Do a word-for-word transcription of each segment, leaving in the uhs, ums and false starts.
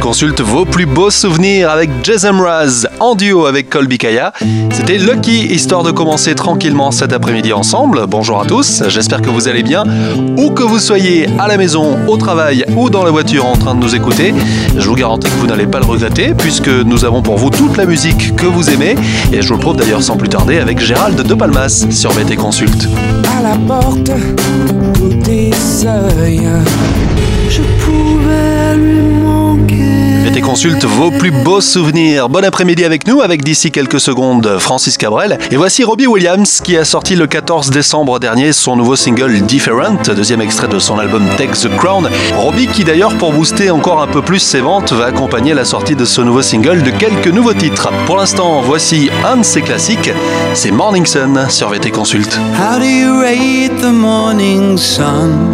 Consulte vos plus beaux souvenirs avec Jason Mraz en duo avec Colby Kaya. C'était Lucky, histoire de commencer tranquillement cet après-midi ensemble. Bonjour à tous, j'espère que vous allez bien. Où que vous soyez, à la maison, au travail ou dans la voiture en train de nous écouter, je vous garantis que vous n'allez pas le regretter puisque nous avons pour vous toute la musique que vous aimez. Et je vous le prouve d'ailleurs sans plus tarder avec Gérald de Palmas sur V T Consulte. À la porte, côté seuil, je pouvais lui manquer. V T Consulte vos plus beaux souvenirs. Bon après-midi avec nous, avec d'ici quelques secondes Francis Cabrel. Et voici Robbie Williams qui a sorti le quatorze décembre dernier son nouveau single Different, deuxième extrait de son album Take the Crown. Robbie qui d'ailleurs, pour booster encore un peu plus ses ventes, va accompagner la sortie de ce nouveau single de quelques nouveaux titres. Pour l'instant, voici un de ses classiques, c'est Morning Sun sur V T Consulte. How do you rate the morning sun?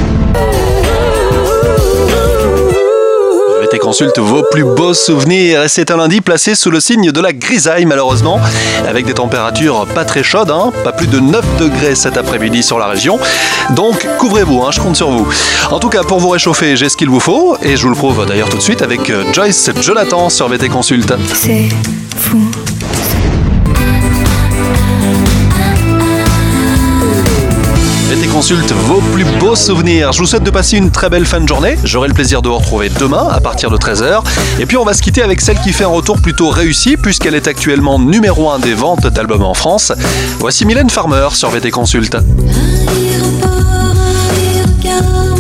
V T Consulte vos plus beaux souvenirs. Et c'est un lundi placé sous le signe de la grisaille malheureusement, avec des températures pas très chaudes, hein, pas plus de neuf degrés cet après-midi sur la région. Donc couvrez-vous, hein, je compte sur vous. En tout cas, pour vous réchauffer, j'ai ce qu'il vous faut, et je vous le prouve d'ailleurs tout de suite avec Joyce Jonathan sur V T Consulte. C'est fou. V T Consulte vos plus beaux souvenirs. Je vous souhaite de passer une très belle fin de journée. J'aurai le plaisir de vous retrouver demain à partir de treize heures. Et puis on va se quitter avec celle qui fait un retour plutôt réussi puisqu'elle est actuellement numéro un des ventes d'albums en France. Voici Mylène Farmer sur V T Consulte. Un aéroport, un regard.